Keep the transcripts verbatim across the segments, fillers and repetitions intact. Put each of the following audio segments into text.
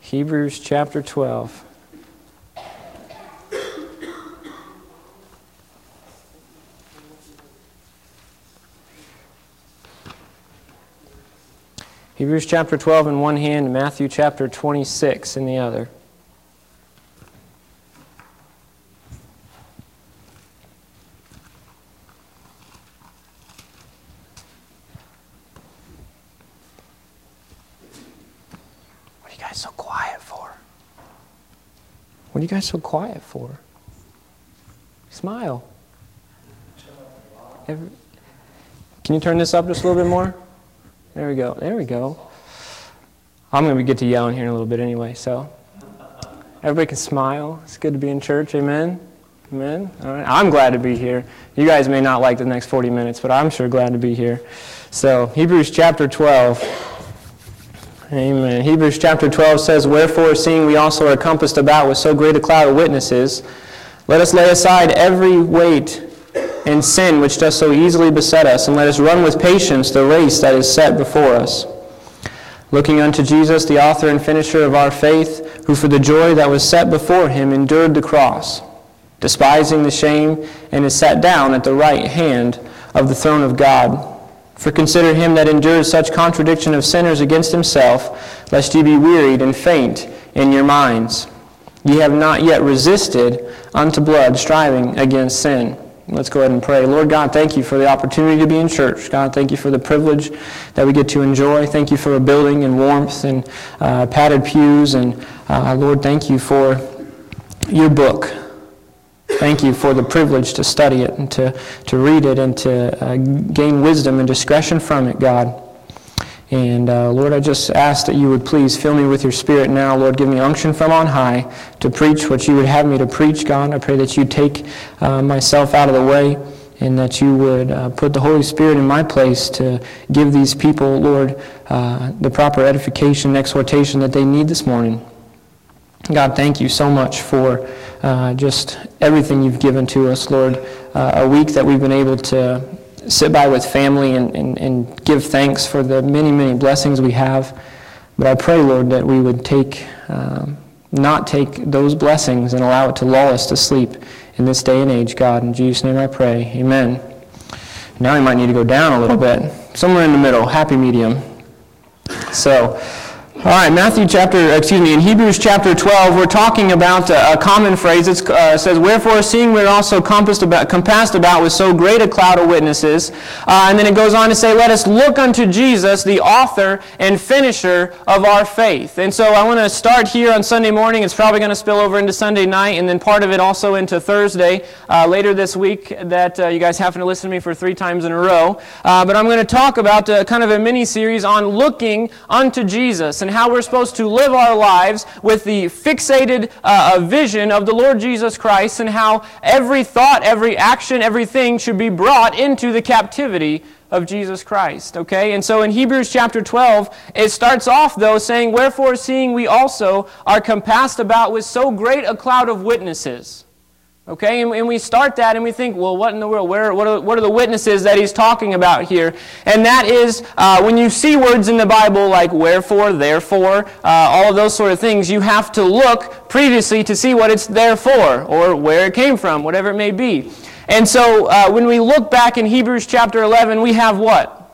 Hebrews chapter twelve. Hebrews chapter twelve in one hand, and Matthew chapter twenty-six in the other. What are you guys so quiet for? What are you guys so quiet for? Smile. Every... Can you turn this up just a little bit more? There we go. There we go. I'm going to get to yelling here in a little bit anyway, so everybody can smile. It's good to be in church. Amen? Amen? All right. I'm glad to be here. You guys may not like the next forty minutes, but I'm sure glad to be here. So, Hebrews chapter twelve. Amen. Hebrews chapter twelve says, "Wherefore, seeing we also are compassed about with so great a cloud of witnesses, let us lay aside every weight and sin which does so easily beset us, and let us run with patience the race that is set before us. Looking unto Jesus, the author and finisher of our faith, who for the joy that was set before him endured the cross, despising the shame, and is sat down at the right hand of the throne of God. For consider him that endured such contradiction of sinners against himself, lest ye be wearied and faint in your minds. Ye have not yet resisted unto blood, striving against sin." Let's go ahead and pray. Lord God, thank you for the opportunity to be in church. God, thank you for the privilege that we get to enjoy. Thank you for a building and warmth and uh, padded pews. And uh, Lord, thank you for your book. Thank you for the privilege to study it and to, to read it and to uh, gain wisdom and discretion from it, God. And uh, Lord, I just ask that you would please fill me with your Spirit now. Lord, give me unction from on high to preach what you would have me to preach, God. I pray that you take uh, myself out of the way and that you would uh, put the Holy Spirit in my place to give these people, Lord, uh, the proper edification and exhortation that they need this morning. God, thank you so much for uh, just everything you've given to us, Lord. Uh, a week that we've been able to sit by with family and, and, and give thanks for the many, many blessings we have. But I pray, Lord, that we would take, um, not take those blessings and allow it to lull us to sleep in this day and age, God. In Jesus' name I pray. Amen. Now we might need to go down a little bit. Somewhere in the middle, happy medium. So... All right, Matthew chapter, excuse me, in Hebrews chapter twelve, we're talking about a, a common phrase. It uh, says, "Wherefore, seeing we're also compassed about, compassed about with so great a cloud of witnesses," uh, and then it goes on to say, "Let us look unto Jesus, the author and finisher of our faith." And so I want to start here on Sunday morning. It's probably going to spill over into Sunday night, and then part of it also into Thursday uh, later this week that uh, you guys have to listen to me for three times in a row. Uh, but I'm going to talk about uh, kind of a mini-series on looking unto Jesus and how we're supposed to live our lives with the fixated uh, vision of the Lord Jesus Christ, and how every thought, every action, everything should be brought into the captivity of Jesus Christ. Okay? And so in Hebrews chapter twelve, it starts off though saying, "Wherefore, seeing we also are compassed about with so great a cloud of witnesses." Okay, and, and we start that and we think, well, what in the world? Where, what, are, what are the witnesses that he's talking about here? And that is, uh, when you see words in the Bible like wherefore, therefore, uh, all of those sort of things, you have to look previously to see what it's there for, or where it came from, whatever it may be. And so, uh, when we look back in Hebrews chapter eleven, we have what?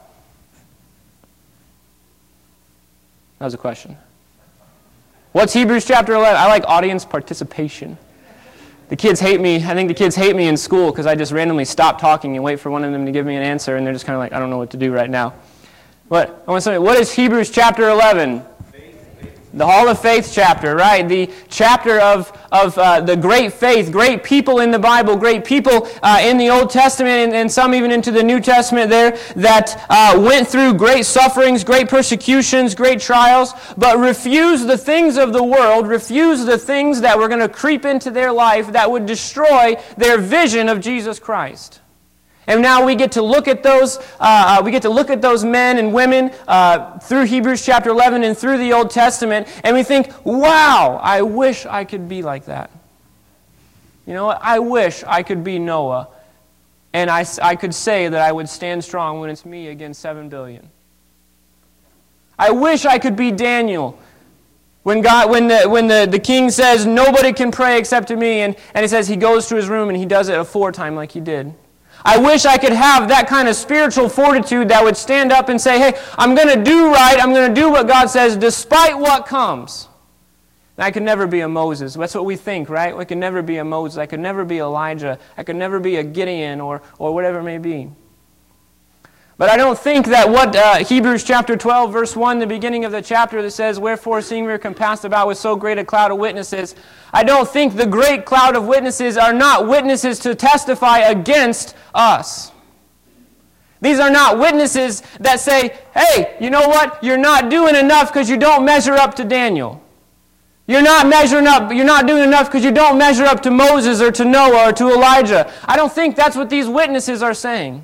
That was a question. What's Hebrews chapter eleven? I like audience participation. The kids hate me. I think the kids hate me in school because I just randomly stop talking and wait for one of them to give me an answer, and they're just kind of like, I don't know what to do right now. But I want to say, what is Hebrews chapter eleven? The Hall of Faith chapter, right? The chapter of, of uh, the great faith, great people in the Bible, great people uh, in the Old Testament, and, and some even into the New Testament there, that uh, went through great sufferings, great persecutions, great trials, but refused the things of the world, refused the things that were going to creep into their life that would destroy their vision of Jesus Christ. And now we get to look at those. Uh, we get to look at those men and women uh, through Hebrews chapter eleven and through the Old Testament, and we think, "Wow! I wish I could be like that. You know what? I wish I could be Noah, and I, I could say that I would stand strong when it's me against seven billion. I wish I could be Daniel, When God, when the when the, the king says, nobody can pray except to me, and, and he says he goes to his room and he does it aforetime like he did. I wish I could have that kind of spiritual fortitude that would stand up and say, hey, I'm going to do right, I'm going to do what God says despite what comes. And I could never be a Moses. That's what we think, right? We could never be a Moses. I could never be Elijah. I could never be a Gideon or, or whatever it may be. But I don't think that what uh, Hebrews chapter twelve, verse one, the beginning of the chapter that says, wherefore seeing we are compassed about with so great a cloud of witnesses, I don't think the great cloud of witnesses are not witnesses to testify against us. These are not witnesses that say, hey, you know what? You're not doing enough because you don't measure up to Daniel. You're not measuring up, you're not doing enough because you don't measure up to Moses or to Noah or to Elijah. I don't think that's what these witnesses are saying.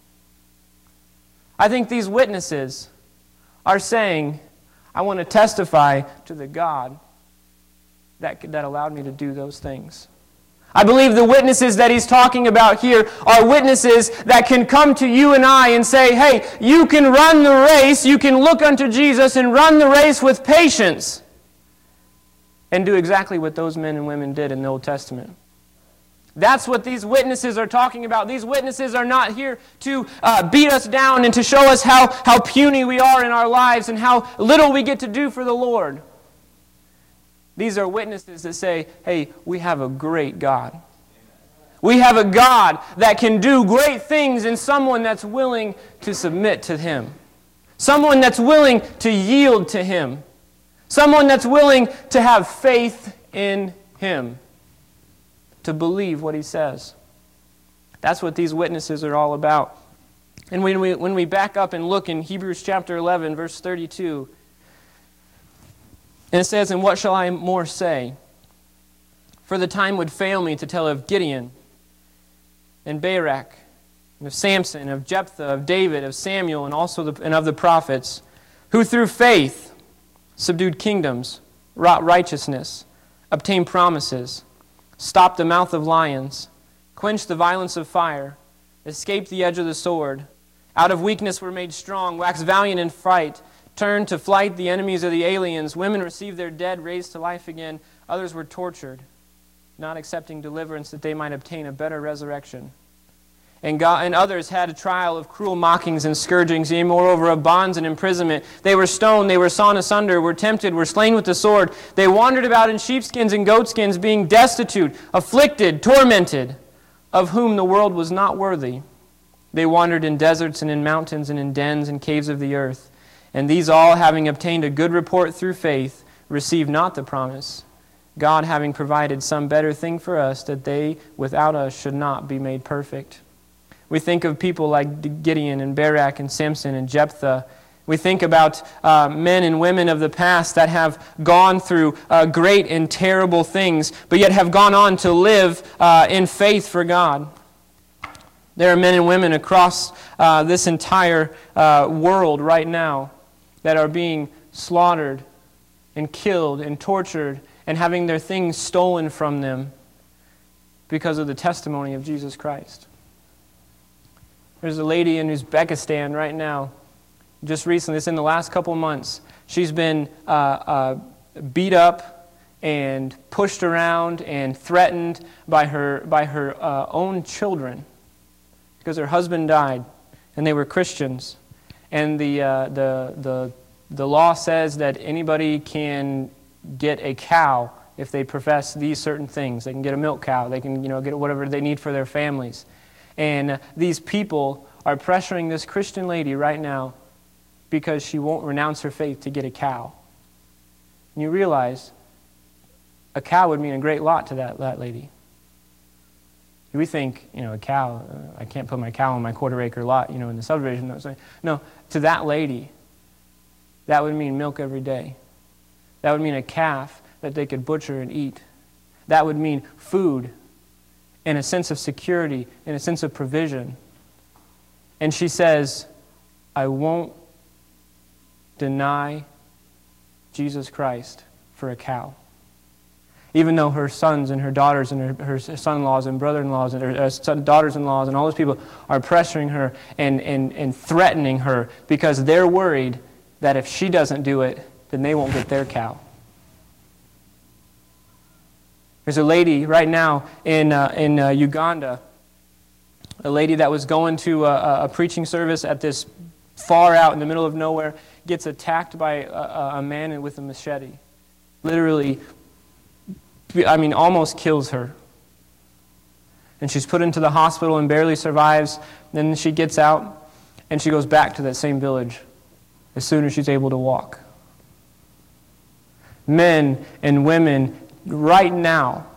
I think these witnesses are saying, I want to testify to the God that, that allowed me to do those things. I believe the witnesses that he's talking about here are witnesses that can come to you and I and say, hey, you can run the race, you can look unto Jesus and run the race with patience and do exactly what those men and women did in the Old Testament. That's what these witnesses are talking about. These witnesses are not here to uh, beat us down and to show us how, how puny we are in our lives and how little we get to do for the Lord. These are witnesses that say, hey, we have a great God. We have a God that can do great things in someone that's willing to submit to Him. Someone that's willing to yield to Him. Someone that's willing to have faith in Him. To believe what He says. That's what these witnesses are all about. And when we, when we back up and look in Hebrews chapter eleven, verse thirty-two, and it says, and what shall I more say? For the time would fail me to tell of Gideon, and Barak, and of Samson, of Jephthah, of David, of Samuel, and also the, and of the prophets, who through faith subdued kingdoms, wrought righteousness, obtained promises, stopped the mouth of lions, quenched the violence of fire, escaped the edge of the sword, out of weakness were made strong, waxed valiant in fight, turned to flight the enemies of the aliens, women received their dead raised to life again, others were tortured, not accepting deliverance that they might obtain a better resurrection. And, God, and others had a trial of cruel mockings and scourgings, and moreover of bonds and imprisonment. They were stoned, they were sawn asunder, were tempted, were slain with the sword. They wandered about in sheepskins and goatskins, being destitute, afflicted, tormented, of whom the world was not worthy. They wandered in deserts and in mountains and in dens and caves of the earth. And these all, having obtained a good report through faith, received not the promise, God having provided some better thing for us, that they without us should not be made perfect. We think of people like Gideon and Barak and Samson and Jephthah. We think about uh, men and women of the past that have gone through uh, great and terrible things, but yet have gone on to live uh, in faith for God. There are men and women across uh, this entire uh, world right now that are being slaughtered and killed and tortured and having their things stolen from them because of the testimony of Jesus Christ. There's a lady in Uzbekistan right now, just recently, it's in the last couple months. She's been uh, uh, beat up and pushed around and threatened by her by her uh, own children because her husband died, and they were Christians. And the uh, the the the law says that anybody can get a cow if they profess these certain things. They can get a milk cow. They can you know get whatever they need for their families. And these people are pressuring this Christian lady right now because she won't renounce her faith to get a cow. And you realize a cow would mean a great lot to that, that lady. We think, you know, a cow, uh, I can't put my cow on my quarter acre lot, you know, in the subdivision. No, to that lady, that would mean milk every day. That would mean a calf that they could butcher and eat. That would mean food and a sense of security and a sense of provision. And she says, I won't deny Jesus Christ for a cow. Even though her sons and her daughters and her, her son-in-laws and brother-in-laws and her uh, son, daughters-in-laws and all those people are pressuring her and, and, and threatening her because they're worried that if she doesn't do it, then they won't get their cow. There's a lady right now in, uh, in uh, Uganda, a lady that was going to a, a preaching service at this far out in the middle of nowhere, gets attacked by a, a man with a machete. Literally, I mean, almost kills her. And she's put into the hospital and barely survives. Then she gets out and she goes back to that same village as soon as she's able to walk. Men and women right now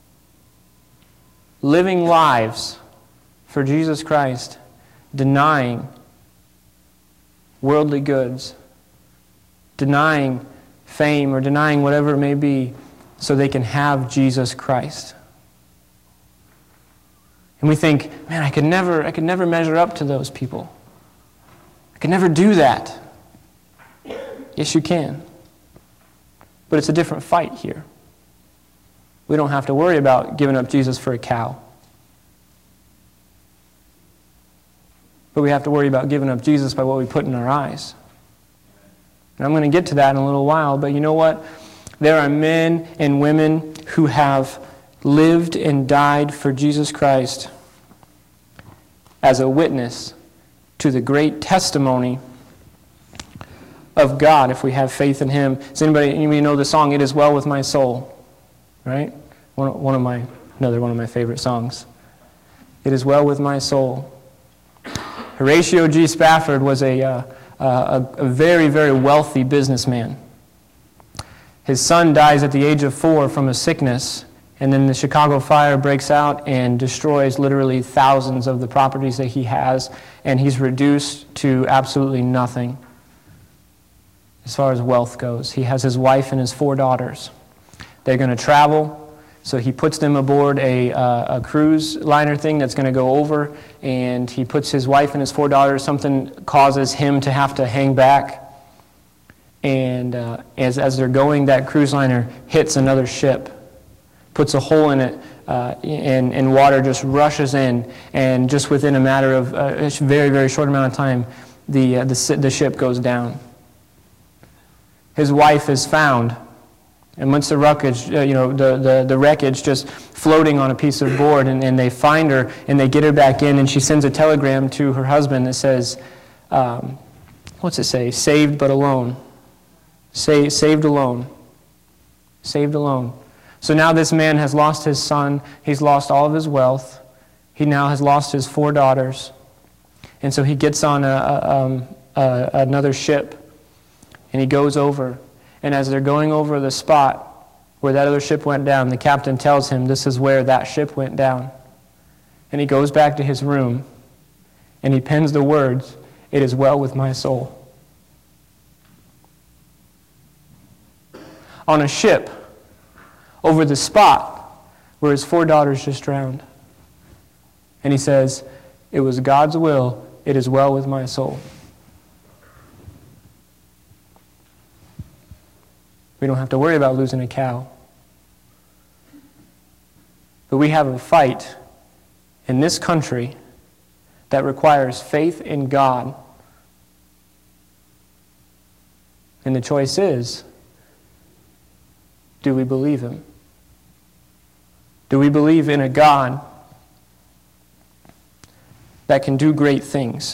living lives for Jesus Christ, denying worldly goods, denying fame or denying whatever it may be so they can have Jesus Christ. And we think, man, I could never, I could never measure up to those people. I could never do that. Yes, you can. But it's a different fight here. We don't have to worry about giving up Jesus for a cow. But we have to worry about giving up Jesus by what we put in our eyes. And I'm going to get to that in a little while, but you know what? There are men and women who have lived and died for Jesus Christ as a witness to the great testimony of God if we have faith in Him. Does anybody, anybody know the song, It Is Well With My Soul? Right? One, one of my, another one of my favorite songs. It is well with my soul. Horatio G. Spafford was a, uh, a, a very, very wealthy businessman. His son dies at the age of four from a sickness, and then the Chicago fire breaks out and destroys literally thousands of the properties that he has, and he's reduced to absolutely nothing as far as wealth goes. He has his wife and his four daughters. They're going to travel. So he puts them aboard a, uh, a cruise liner thing that's going to go over, and he puts his wife and his four daughters. Something causes him to have to hang back. And uh, as, as they're going, that cruise liner hits another ship, puts a hole in it, uh, and, and water just rushes in. And just within a matter of uh, a very, very short amount of time, the, uh, the, the ship goes down. His wife is found. And once the wreckage, uh, you know, the, the, the wreckage just floating on a piece of board, and, and they find her, and they get her back in, and she sends a telegram to her husband that says, um, what's it say? Saved but alone. Say, saved alone. Saved alone. So now this man has lost his son. He's lost all of his wealth. He now has lost his four daughters. And so he gets on a, a, um, a, another ship, and he goes over. And as they're going over the spot where that other ship went down, the captain tells him this is where that ship went down. And he goes back to his room, and he pens the words, "It is well with my soul." On a ship over the spot where his four daughters just drowned. And he says, "It was God's will, it is well with my soul." We don't have to worry about losing a cow. But we have a fight in this country that requires faith in God. And the choice is, do we believe Him? Do we believe in a God that can do great things?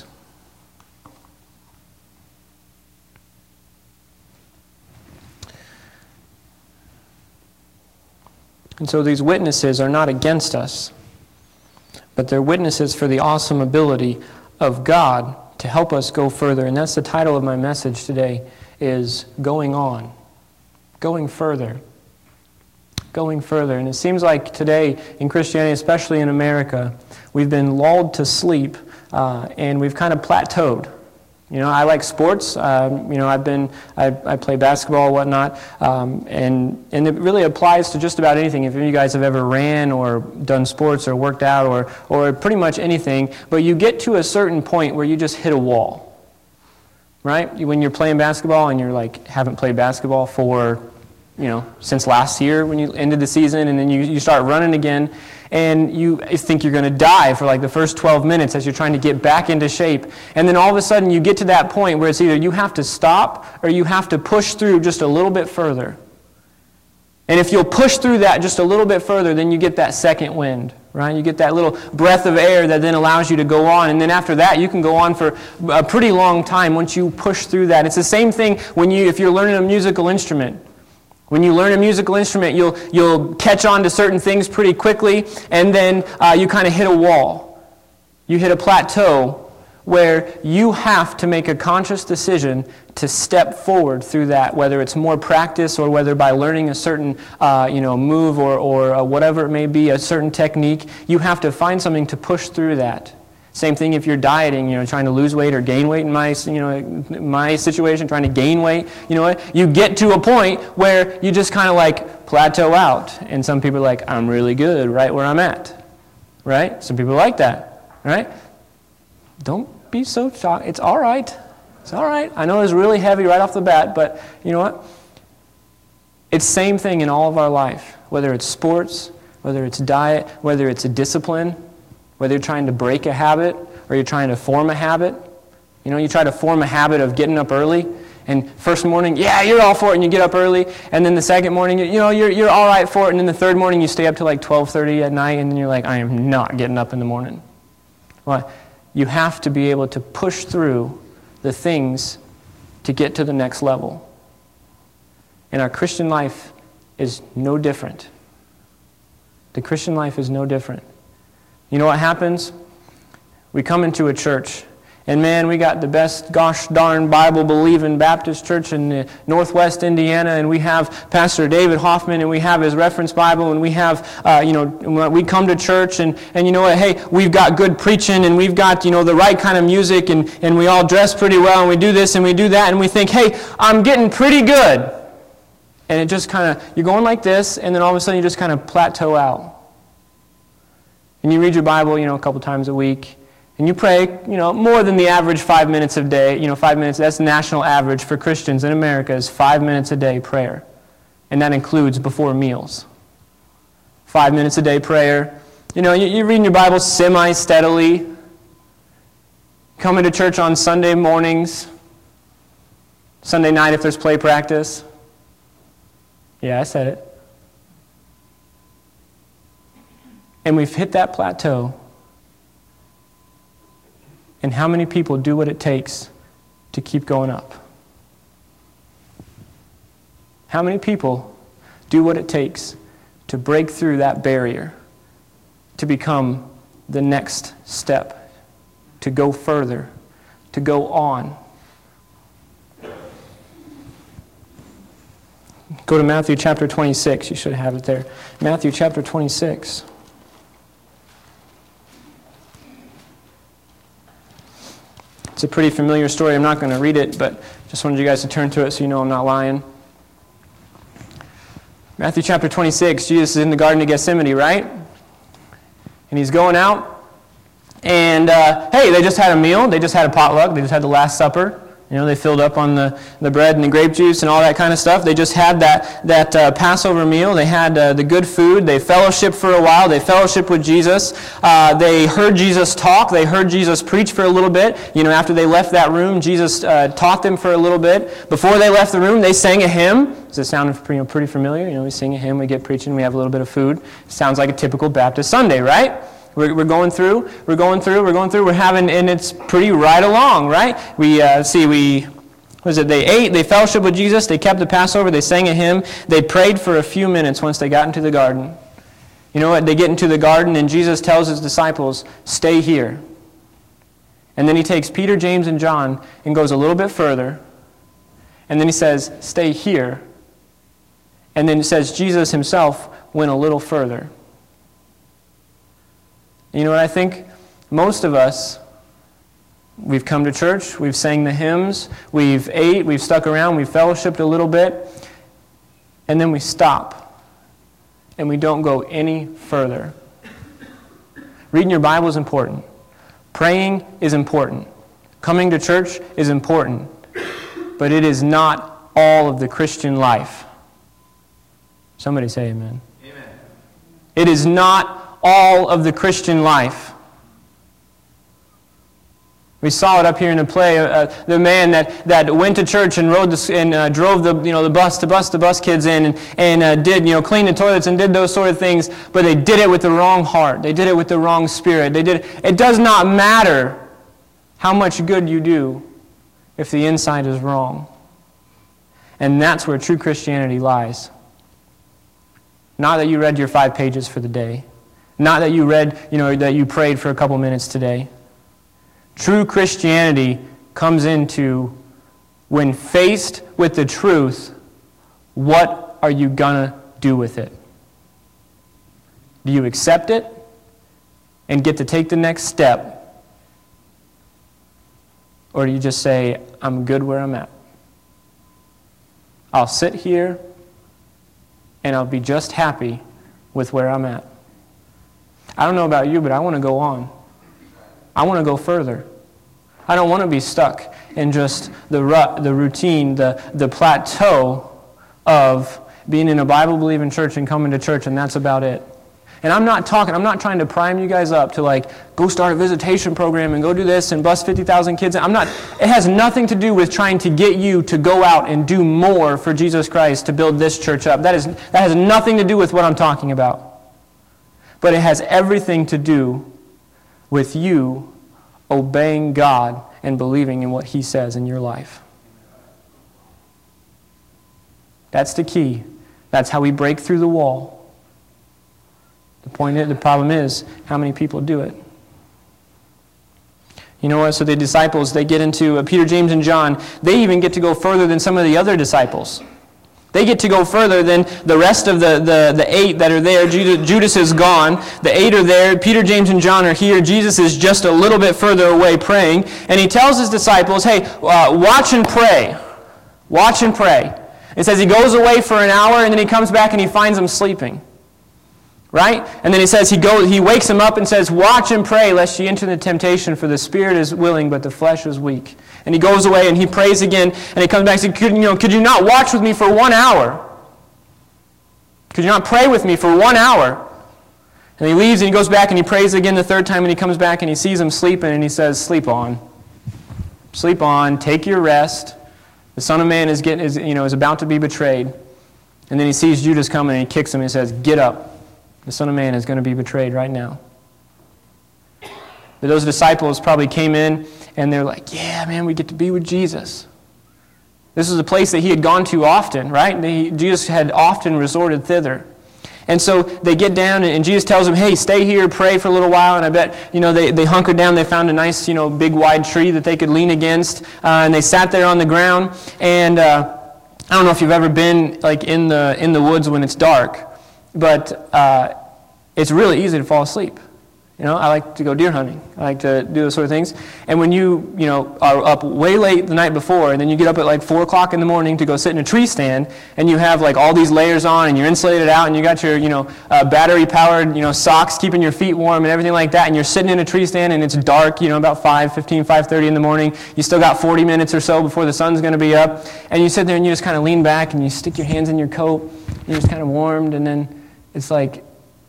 And so these witnesses are not against us, but they're witnesses for the awesome ability of God to help us go further. And that's the title of my message today, is Going On. Going further. Going further. And it seems like today in Christianity, especially in America, we've been lulled to sleep uh, and we've kind of plateaued. You know, I like sports. Um, you know, I've been, I, I play basketball and whatnot, um, and and it really applies to just about anything. If you guys have ever ran or done sports or worked out or or pretty much anything, but you get to a certain point where you just hit a wall, right? When you're playing basketball and you're like, haven't played basketball for, you know, since last year when you ended the season, and then you, you start running again, and you think you're going to die for like the first twelve minutes as you're trying to get back into shape. And then all of a sudden you get to that point where it's either you have to stop or you have to push through just a little bit further. And if you'll push through that just a little bit further, then you get that second wind, right? You get that little breath of air that then allows you to go on. And then after that, you can go on for a pretty long time once you push through that. It's the same thing when you, if you're learning a musical instrument. When you learn a musical instrument, you'll, you'll catch on to certain things pretty quickly, and then uh, you kind of hit a wall. You hit a plateau where you have to make a conscious decision to step forward through that, whether it's more practice or whether by learning a certain uh, you know, move or, or uh, whatever it may be, a certain technique. You have to find something to push through that. Same thing if you're dieting, you know, trying to lose weight or gain weight in my, you know, my situation, trying to gain weight. You know what? You get to a point where you just kind of like plateau out. And some people are like, I'm really good right where I'm at. Right? Some people are like that. Right? Don't be so shocked. It's all right. It's all right. I know it's really heavy right off the bat, but you know what? It's the same thing in all of our life, whether it's sports, whether it's diet, whether it's a discipline, whether you're trying to break a habit or you're trying to form a habit. You know, you try to form a habit of getting up early, and first morning, yeah, you're all for it, and you get up early, and then the second morning, you know, you're you're all right for it, and then the third morning, you stay up till like twelve thirty at night, and then you're like, I am not getting up in the morning. Why? You have to be able to push through the things to get to the next level. And our Christian life is no different. The Christian life is no different. You know what happens? We come into a church, and man, we got the best gosh darn Bible-believing Baptist church in uh, Northwest Indiana, and we have Pastor David Hoffman, and we have his reference Bible, and we have, uh, you know, we come to church, and, and you know what, hey, we've got good preaching, and we've got, you know, the right kind of music, and, and we all dress pretty well, and we do this, and we do that, and we think, hey, I'm getting pretty good. And it just kind of, you're going like this, and then all of a sudden you just kind of plateau out. And you read your Bible, you know, a couple times a week, and you pray, you know, more than the average five minutes a day. You know, five minutes, that's the national average for Christians in America is five minutes a day prayer. And that includes before meals. Five minutes a day prayer. You know, you're reading your Bible semi-steadily. Coming to church on Sunday mornings. Sunday night if there's play practice. Yeah, I said it. And we've hit that plateau. And how many people do what it takes to keep going up? How many people do what it takes to break through that barrier, to become the next step, to go further, to go on? Go to Matthew chapter twenty-six. You should have it there. Matthew chapter twenty-six. It's a pretty familiar story. I'm not going to read it, but just wanted you guys to turn to it so you know I'm not lying. Matthew chapter twenty-six, Jesus is in the Garden of Gethsemane, right? And he's going out. And, uh, hey, they just had a meal. They just had a potluck. They just had the Last Supper. You know, they filled up on the, the bread and the grape juice and all that kind of stuff. They just had that, that uh, Passover meal. They had uh, the good food. They fellowshiped for a while. They fellowshiped with Jesus. Uh, they heard Jesus talk. They heard Jesus preach for a little bit. You know, after they left that room, Jesus uh, taught them for a little bit. Before they left the room, they sang a hymn. Does it sound pretty, pretty familiar? You know, we sing a hymn, we get preaching, we have a little bit of food. Sounds like a typical Baptist Sunday, right? We're, we're going through, we're going through, we're going through, we're having, and it's pretty right along, right? We, uh, see, we, what is it, they ate, they fellowshiped with Jesus, they kept the Passover, they sang a hymn, they prayed for a few minutes once they got into the garden. You know what, they get into the garden and Jesus tells his disciples, stay here. And then he takes Peter, James, and John and goes a little bit further. And then he says, stay here. And then it says Jesus himself went a little further. You know what I think? Most of us, we've come to church, we've sang the hymns, we've ate, we've stuck around, we've fellowshipped a little bit, and then we stop, and we don't go any further. Reading your Bible is important. Praying is important. Coming to church is important. But it is not all of the Christian life. Somebody say amen. Amen. It is not all of the Christian life. We saw it up here in the play. Uh, the man that, that went to church and rode the, and uh, drove the you know the bus to bus the bus kids in and and uh, did you know clean the toilets and did those sort of things, but they did it with the wrong heart. They did it with the wrong spirit. They did. It does not matter how much good you do if the inside is wrong, and that's where true Christianity lies. Not that you read your five pages for the day, not that you read you know that you prayed for a couple minutes today. True Christianity comes into when faced with the truth, what are you going to do with it? Do you accept it and get to take the next step? Or do you just say, I'm good where I'm at? I'll sit here and I'll be just happy with where I'm at. I don't know about you, but I want to go on. I want to go further. I don't want to be stuck in just the rut, the routine, the, the plateau of being in a Bible-believing church and coming to church, and that's about it. And I'm not talking, I'm not trying to prime you guys up to like, go start a visitation program and go do this and bus fifty thousand kids. I'm not, it has nothing to do with trying to get you to go out and do more for Jesus Christ to build this church up. That is, that has nothing to do with what I'm talking about. But it has everything to do with you obeying God and believing in what He says in your life. That's the key. That's how we break through the wall. The point is, the problem is, how many people do it? You know what? So the disciples, they get into uh, Peter, James, and John. They even get to go further than some of the other disciples. They get to go further than the rest of the, the, the eight that are there. Judas is gone. The eight are there. Peter, James, and John are here. Jesus is just a little bit further away praying. And He tells His disciples, hey, uh, watch and pray. Watch and pray. It says He goes away for an hour and then He comes back and He finds them sleeping. Right? And then He says He goes, He wakes them up and says, watch and pray lest ye enter the temptation, for the spirit is willing, but the flesh is weak. And He goes away and He prays again, and He comes back and says, could, you know, could you not watch with me for one hour? Could you not pray with me for one hour? And He leaves and He goes back and He prays again the third time, and He comes back and He sees them sleeping and He says, sleep on. Sleep on, take your rest. The Son of Man is getting is you know is about to be betrayed. And then He sees Judas coming and He kicks him and He says, get up. The Son of Man is going to be betrayed right now. But those disciples probably came in and they're like, yeah, man, we get to be with Jesus. This is a place that He had gone to often, right? They, Jesus had often resorted thither. And so they get down and Jesus tells them, hey, stay here, pray for a little while. And I bet, you know, they, they hunkered down. They found a nice, you know, big wide tree that they could lean against. Uh, and they sat there on the ground. And uh, I don't know if you've ever been like in the in the woods when it's dark. But uh, it's really easy to fall asleep. You know, I like to go deer hunting. I like to do those sort of things. And when you, you know, are up way late the night before, and then you get up at like four o'clock in the morning to go sit in a tree stand, and you have like all these layers on, and you're insulated out, and you got your, you know, uh, battery-powered, you know, socks keeping your feet warm and everything like that, and you're sitting in a tree stand, and it's dark, you know, about five fifteen, five thirty in the morning. You still got forty minutes or so before the sun's going to be up, and you sit there and you just kind of lean back, and you stick your hands in your coat, and you're just kind of warmed, and then it's like,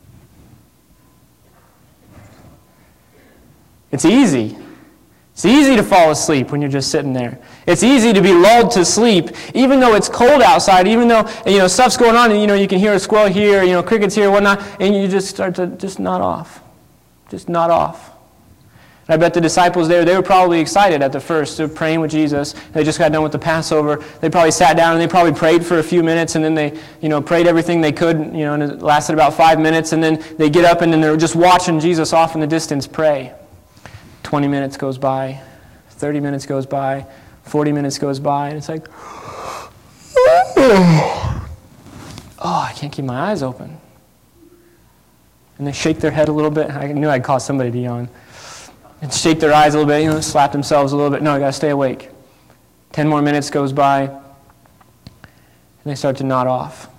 it's easy. It's easy to fall asleep when you're just sitting there. It's easy to be lulled to sleep, even though it's cold outside, even though, you know, stuff's going on, and, you know, you can hear a squirrel here, you know, crickets here, whatnot, and you just start to just nod off. Just nod off. And I bet the disciples there, they were probably excited at the first. They're praying with Jesus. They just got done with the Passover. They probably sat down and they probably prayed for a few minutes, and then they, you know, prayed everything they could, you know, and it lasted about five minutes, and then they get up and then they're just watching Jesus off in the distance pray. twenty minutes goes by, thirty minutes goes by, forty minutes goes by, and it's like, oh, I can't keep my eyes open. And they shake their head a little bit. I knew I'd cause somebody to yawn. And shake their eyes a little bit, you know, slap themselves a little bit. No, I got to stay awake. Ten more minutes goes by, and they start to nod off.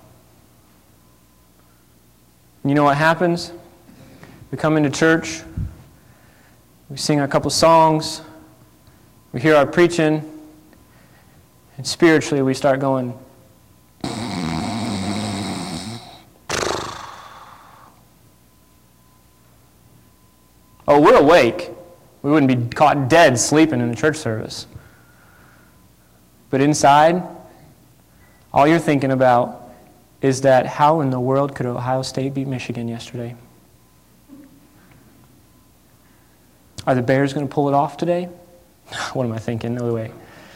And you know what happens? We come into church, we sing a couple songs, we hear our preaching, and spiritually we start going, oh, we're awake. We wouldn't be caught dead sleeping in the church service. But inside, all you're thinking about is that how in the world could Ohio State beat Michigan yesterday? Are the Bears going to pull it off today? What am I thinking? No way.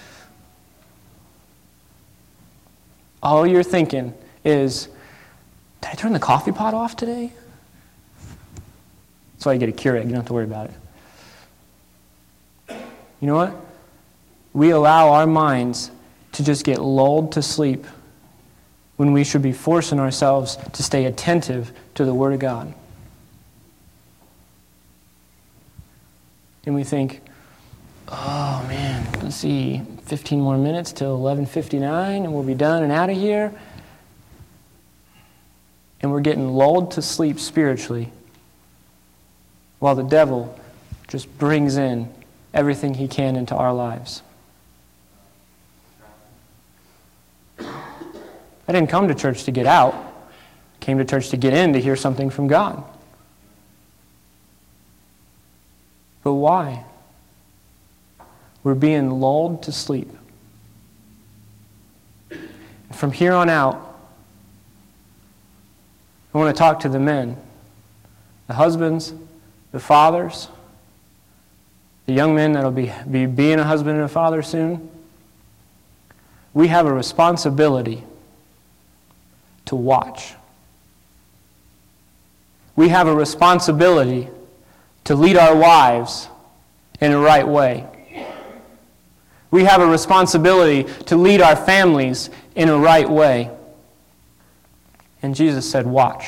All you're thinking is, did I turn the coffee pot off today? That's why you get a Keurig. You don't have to worry about it. You know what? We allow our minds to just get lulled to sleep when we should be forcing ourselves to stay attentive to the Word of God. And we think, oh man, let's see, fifteen more minutes till eleven fifty-nine and we'll be done and out of here. And we're getting lulled to sleep spiritually while the devil just brings in everything he can into our lives. I didn't come to church to get out. I came to church to get in, to hear something from God. But why? We're being lulled to sleep. From here on out, I want to talk to the men, the husbands, the fathers, the young men that'll be, be being a husband and a father soon. We have a responsibility to watch. We have a responsibility to lead our wives in the right way. We have a responsibility to lead our families in a right way. And Jesus said, watch.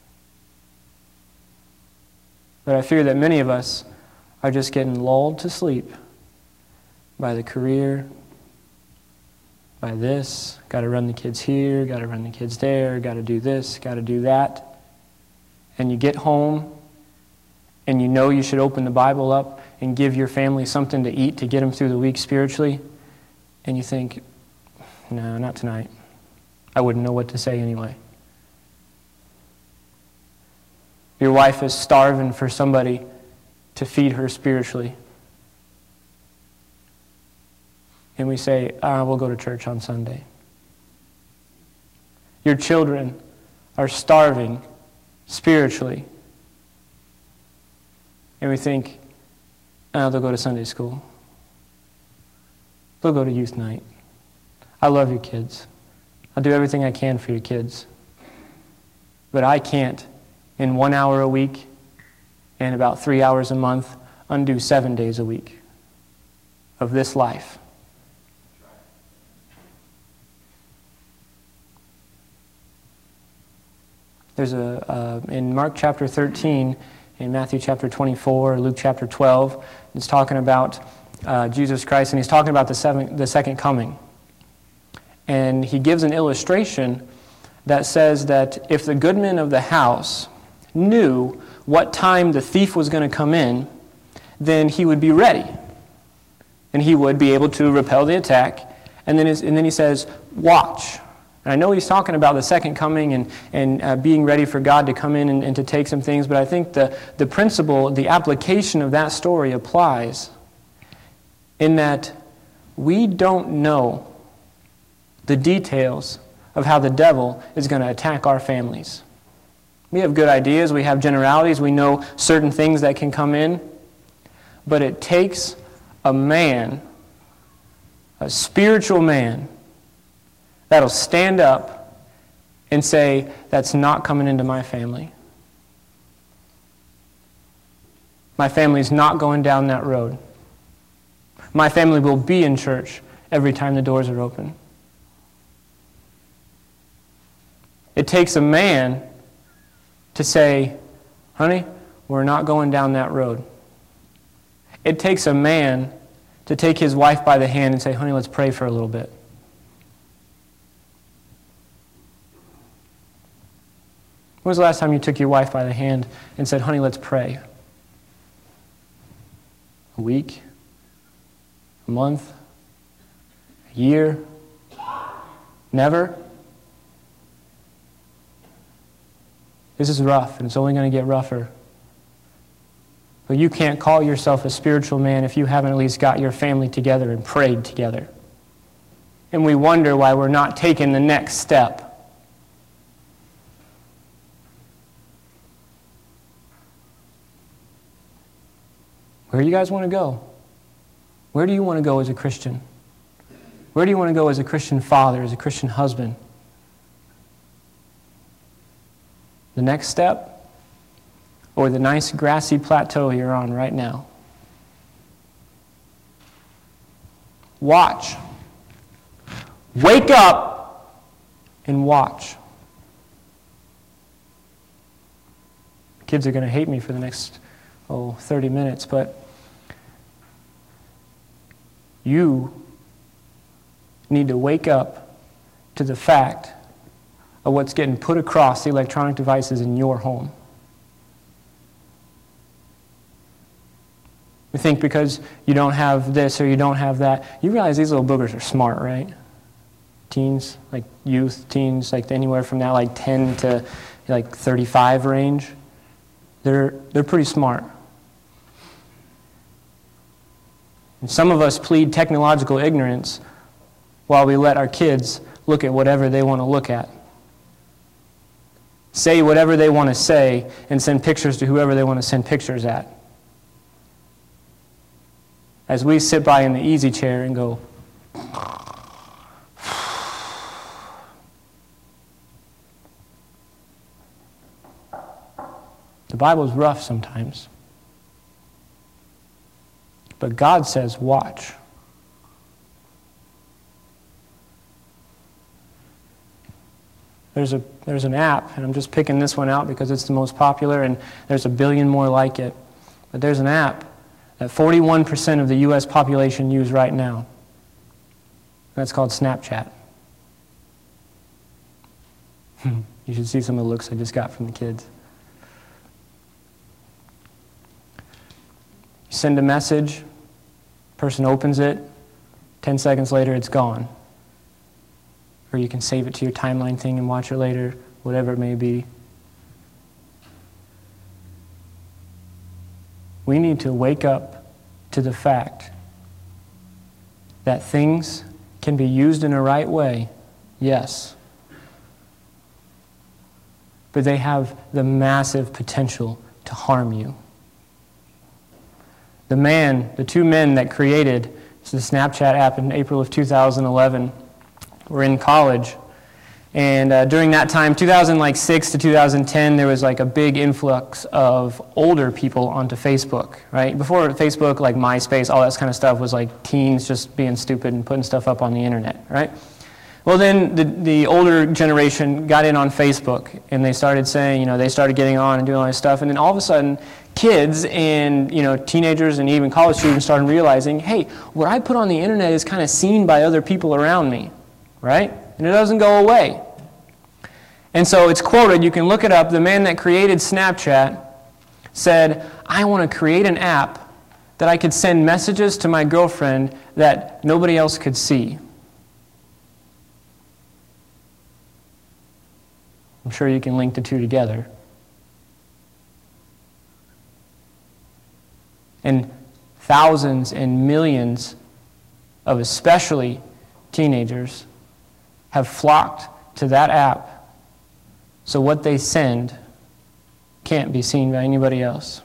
But I fear that many of us are just getting lulled to sleep by the career, by this, got to run the kids here, got to run the kids there, got to do this, got to do that. And you get home, and you know you should open the Bible up and give your family something to eat to get them through the week spiritually, and you think, no, not tonight. I wouldn't know what to say anyway. Your wife is starving for somebody to feed her spiritually. And we say, ah, we'll go to church on Sunday. Your children are starving spiritually. And we think, oh, they'll go to Sunday school. They'll go to youth night. I love your kids. I'll do everything I can for your kids. But I can't, in one hour a week and about three hours a month, undo seven days a week of this life. There's a, uh, in Mark chapter thirteen, in Matthew chapter twenty-four, Luke chapter twelve, it's talking about uh, Jesus Christ, and he's talking about the, seven, the second coming. And he gives an illustration that says that if the goodman of the house knew what time the thief was going to come in, then he would be ready. And he would be able to repel the attack. And then, his, and then he says, watch. And I know he's talking about the second coming and, and uh, being ready for God to come in and, and to take some things, but I think the, the principle, the application of that story applies in that we don't know the details of how the devil is going to attack our families. We have good ideas, we have generalities, we know certain things that can come in, but it takes a man, a spiritual man, that'll stand up and say, that's not coming into my family. My family's not going down that road. My family will be in church every time the doors are open. It takes a man to say, honey, we're not going down that road. It takes a man to take his wife by the hand and say, honey, let's pray for a little bit. When was the last time you took your wife by the hand and said, honey, let's pray? A week? A month? A year? Never? This is rough, and it's only going to get rougher. But you can't call yourself a spiritual man if you haven't at least got your family together and prayed together. And we wonder why we're not taking the next step. Where do you guys want to go? Where do you want to go as a Christian? Where do you want to go as a Christian father, as a Christian husband? The next step? Or the nice grassy plateau you're on right now? Watch. Wake up and watch. Kids are going to hate me for the next, oh, thirty minutes, but you need to wake up to the fact of what's getting put across the electronic devices in your home. You think because you don't have this or you don't have that, you realize these little boogers are smart, right? Teens, like youth, teens, like anywhere from that like ten to like thirty-five range. They're, they're pretty smart. And some of us plead technological ignorance while we let our kids look at whatever they want to look at. Say whatever they want to say and send pictures to whoever they want to send pictures at. As we sit by in the easy chair and go, the Bible's rough sometimes. But God says, watch. There's a there's an app, and I'm just picking this one out because it's the most popular, and there's a billion more like it. But there's an app that forty-one percent of the U S population use right now. That's called Snapchat. You should see some of the looks I just got from the kids. You send a message, person opens it, ten seconds later it's gone. Or you can save it to your timeline thing and watch it later, whatever it may be. We need to wake up to the fact that things can be used in a right way, yes, but they have the massive potential to harm you. The man, the two men that created the Snapchat app in April of two thousand eleven were in college. And uh, during that time, two thousand six to two thousand ten, there was like a big influx of older people onto Facebook, right? Before Facebook, like MySpace, all that kind of stuff was like teens just being stupid and putting stuff up on the internet, right? Well, then the, the older generation got in on Facebook, and they started saying, you know, they started getting on and doing all this stuff, and then all of a sudden, kids and, you know, teenagers and even college students started realizing, hey, what I put on the internet is kind of seen by other people around me, right? And it doesn't go away. And so it's quoted, you can look it up, the man that created Snapchat said, I want to create an app that I could send messages to my girlfriend that nobody else could see. I'm sure you can link the two together. And thousands and millions of especially teenagers have flocked to that app, so what they send can't be seen by anybody else.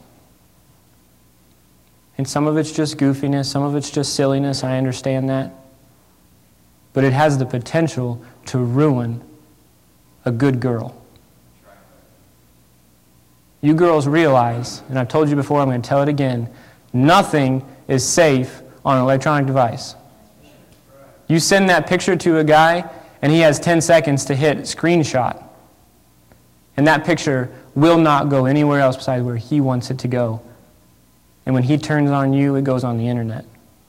And some of it's just goofiness, some of it's just silliness, I understand that. But it has the potential to ruin a good girl. You girls realize, and I've told you before, I'm going to tell it again, nothing is safe on an electronic device. You send that picture to a guy, and he has ten seconds to hit screenshot. And that picture will not go anywhere else besides where he wants it to go. And when he turns on you, it goes on the internet.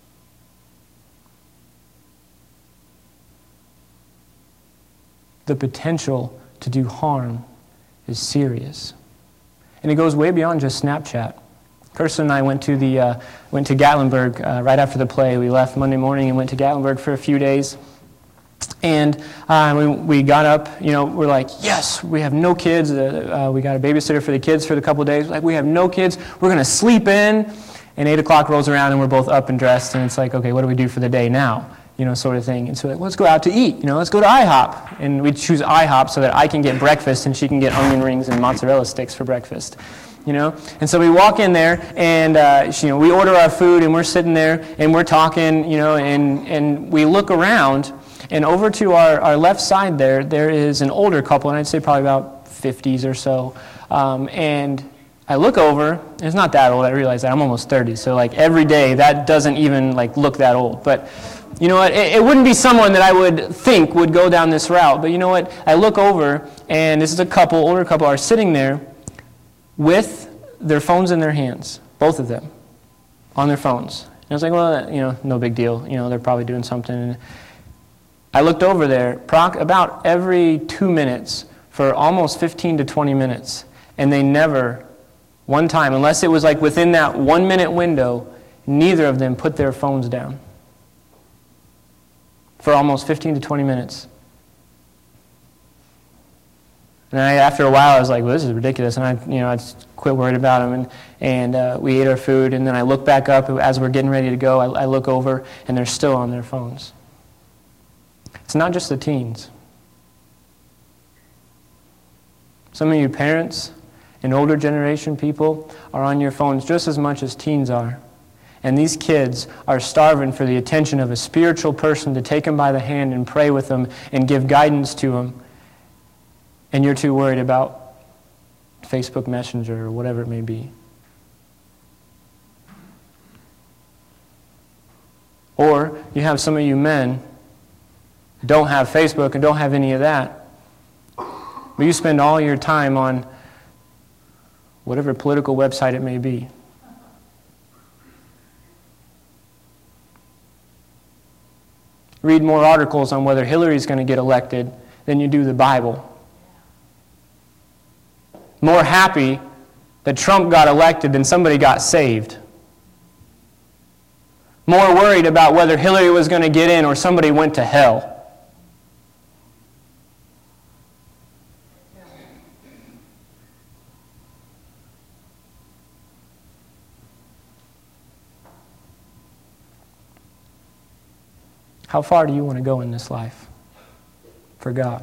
The potential to do harm is serious. And it goes way beyond just Snapchat. Kirsten and I went to the uh, went to Gatlinburg uh, right after the play. We left Monday morning and went to Gatlinburg for a few days. And uh, we, we got up, you know, we're like, yes, we have no kids. Uh, uh, we got a babysitter for the kids for the couple of days. Like, we have no kids. We're going to sleep in. And eight o'clock rolls around, and we're both up and dressed. And it's like, okay, what do we do for the day now? You know, sort of thing. And so, like, let's go out to eat. You know, let's go to IHOP. And we choose IHOP so that I can get breakfast and she can get onion rings and mozzarella sticks for breakfast. You know, and so we walk in there, and uh, you know, we order our food, and we're sitting there, and we're talking, you know, and and we look around, and over to our, our left side there, there is an older couple, and I'd say probably about fifties or so, um, and I look over, and it's not that old. I realize that I'm almost thirty, so like every day that doesn't even like look that old, but. You know what, it, it wouldn't be someone that I would think would go down this route, but you know what, I look over, and this is a couple, older couple, are sitting there with their phones in their hands, both of them, on their phones. And I was like, well, you know, no big deal. You know, they're probably doing something. And I looked over there proc- about every two minutes for almost fifteen to twenty minutes, and they never, one time, unless it was like within that one-minute window, neither of them put their phones down for almost fifteen to twenty minutes. And I, after a while, I was like, well, this is ridiculous. And I, you know, I just quit worried about them. And, and uh, we ate our food. And then I look back up as we're getting ready to go. I, I look over, and they're still on their phones. It's not just the teens. Some of you parents and older generation people are on your phones just as much as teens are. And these kids are starving for the attention of a spiritual person to take them by the hand and pray with them and give guidance to them. And you're too worried about Facebook Messenger or whatever it may be. Or you have some of you men who don't have Facebook and don't have any of that, but you spend all your time on whatever political website it may be. Read more articles on whether Hillary's going to get elected than you do the Bible. More happy that Trump got elected than somebody got saved. More worried about whether Hillary was going to get in or somebody went to hell. How far do you want to go in this life for God?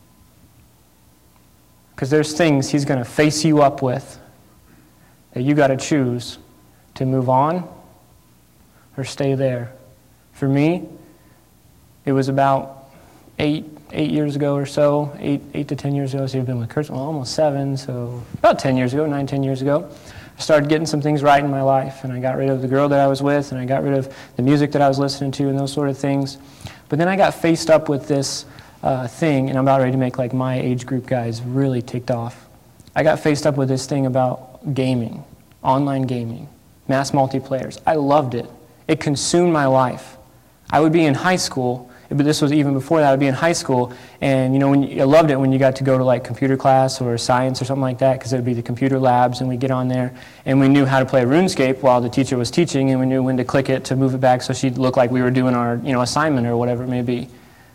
Because there's things He's going to face you up with that you got to choose to move on or stay there. For me, it was about eight eight years ago or so, eight eight to ten years ago. So you've been with Kirsten, well, almost seven. So about ten years ago, nine ten years ago, I started getting some things right in my life, and I got rid of the girl that I was with, and I got rid of the music that I was listening to, and those sort of things. But then I got faced up with this uh, thing, and I'm about ready to make like my age group guys really ticked off. I got faced up with this thing about gaming, online gaming, mass multiplayers. I loved it. It consumed my life. I would be in high school, but this was even before that. I would be in high school, and you know, when you, I loved it when you got to go to like computer class or science or something like that, because it would be the computer labs, and we'd get on there, and we knew how to play RuneScape while the teacher was teaching, and we knew when to click it to move it back so she'd look like we were doing our, you know, assignment or whatever it may be.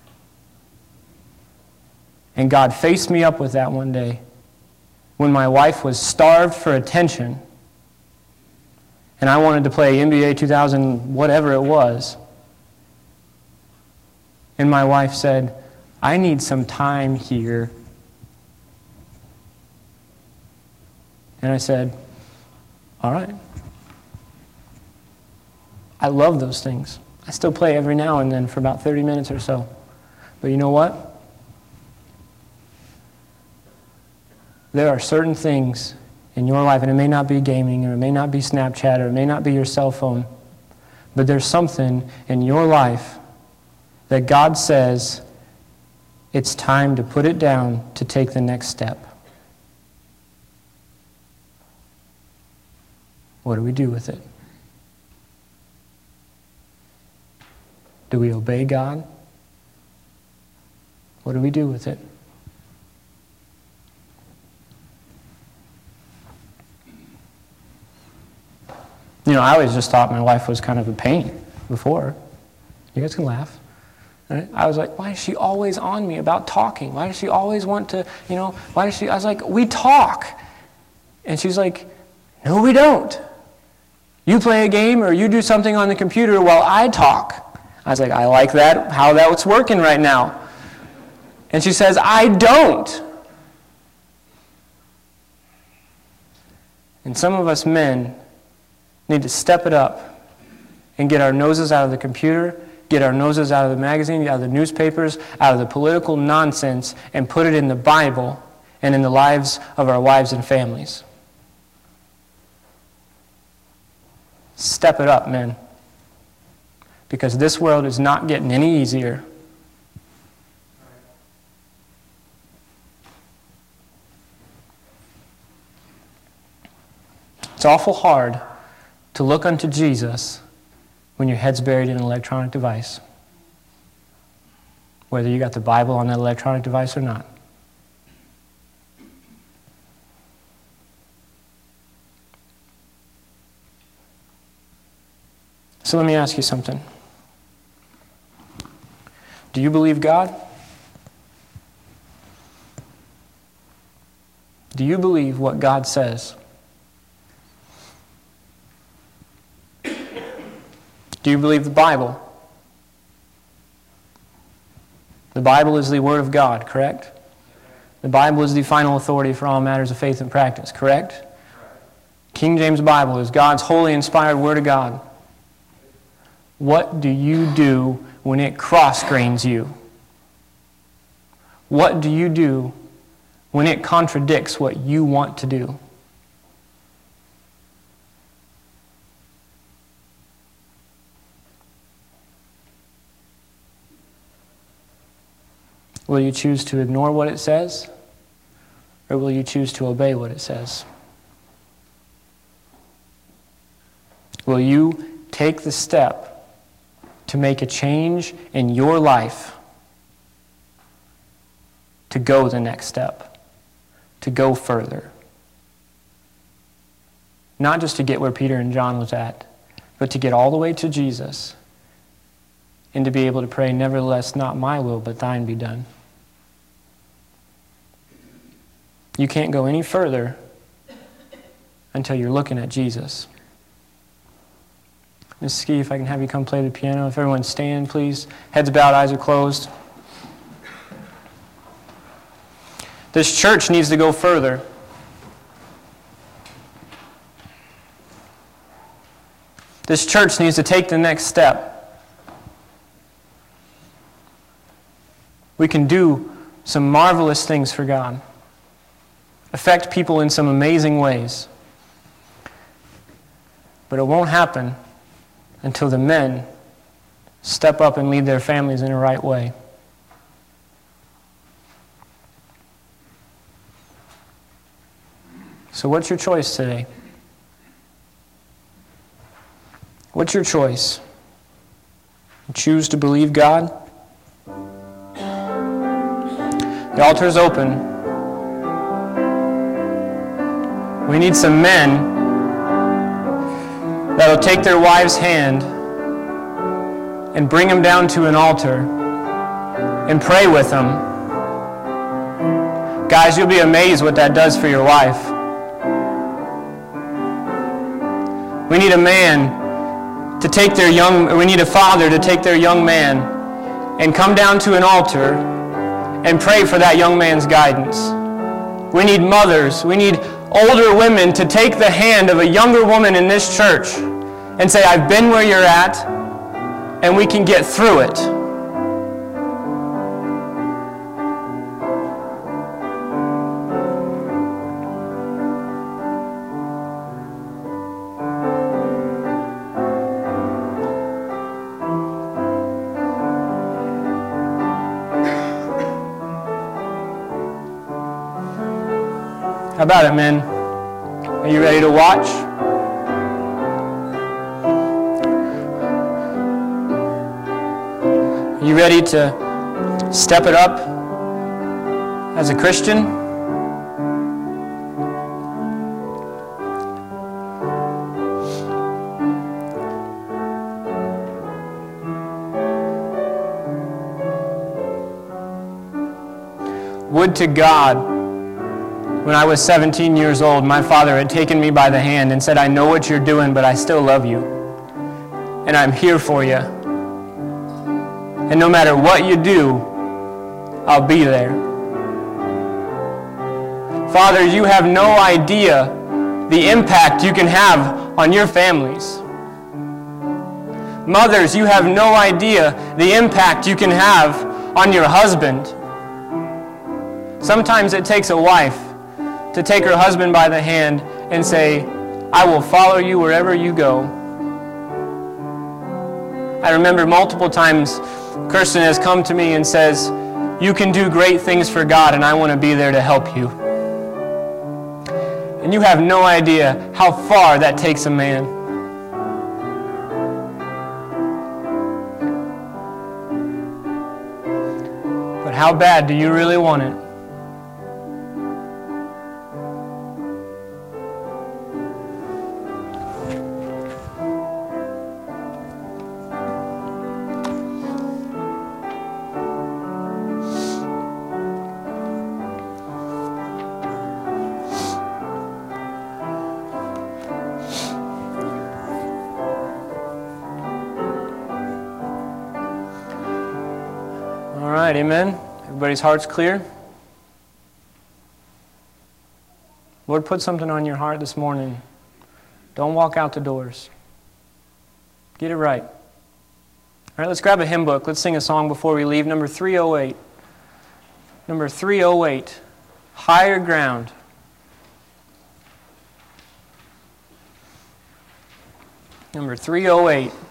And God faced me up with that one day when my wife was starved for attention, and I wanted to play N B A two thousand, whatever it was. And my wife said, I need some time here. And I said, all right. I love those things. I still play every now and then for about thirty minutes or so. But you know what? There are certain things in your life, and it may not be gaming, or it may not be Snapchat, or it may not be your cell phone, but there's something in your life that God says it's time to put it down to take the next step. What do we do with it? Do we obey God? What do we do with it? You know, I always just thought my wife was kind of a pain before. You guys can laugh. Right? I was like, why is she always on me about talking? Why does she always want to, you know, why does she, I was like, we talk. And she's like, no, we don't. You play a game or you do something on the computer while I talk. I was like, I like that, how that's working right now. And she says, I don't. And some of us men need to step it up and get our noses out of the computer, get our noses out of the magazine, out of the newspapers, out of the political nonsense, and put it in the Bible and in the lives of our wives and families. Step it up, men. Because this world is not getting any easier. It's awful hard to look unto Jesus when your head's buried in an electronic device, whether you got the Bible on that electronic device or not. So let me ask you something. Do you believe God? Do you believe what God says? Do you believe the Bible? The Bible is the Word of God, correct? The Bible is the final authority for all matters of faith and practice, correct? King James Bible is God's holy, inspired Word of God. What do you do when it cross-grains you? What do you do when it contradicts what you want to do? Will you choose to ignore what it says? Or will you choose to obey what it says? Will you take the step to make a change in your life, to go the next step, to go further? Not just to get where Peter and John was at, but to get all the way to Jesus and to be able to pray, nevertheless, not my will, but thine be done. You can't go any further until you're looking at Jesus. Miss Ski, if I can have you come play the piano. If everyone stand, please. Heads bowed, eyes are closed. This church needs to go further. This church needs to take the next step. We can do some marvelous things for God. Affect people in some amazing ways. But it won't happen until the men step up and lead their families in the right way. So what's your choice today? What's your choice? You choose to believe God? The altar is open. We need some men that'll take their wife's hand and bring them down to an altar and pray with them. Guys, you'll be amazed what that does for your wife. We need a man to take their young, we need a father to take their young man and come down to an altar and pray for that young man's guidance. We need mothers, we need older women to take the hand of a younger woman in this church and say, I've been where you're at, and we can get through it. How about it, men? Are you ready to watch? Are you ready to step it up as a Christian? Would to God, when I was seventeen years old, my father had taken me by the hand and said, I know what you're doing, but I still love you. And I'm here for you. And no matter what you do, I'll be there. Fathers, you have no idea the impact you can have on your families. Mothers, you have no idea the impact you can have on your husband. Sometimes it takes a wife to take her husband by the hand and say, I will follow you wherever you go. I remember multiple times Kirsten has come to me and says, you can do great things for God and I want to be there to help you. And you have no idea how far that takes a man. But how bad do you really want it? All right, amen. Everybody's heart's clear? Lord, put something on your heart this morning. Don't walk out the doors. Get it right. All right, let's grab a hymn book. Let's sing a song before we leave. Number three oh eight. Number three oh eight. Higher Ground. Number three oh eight.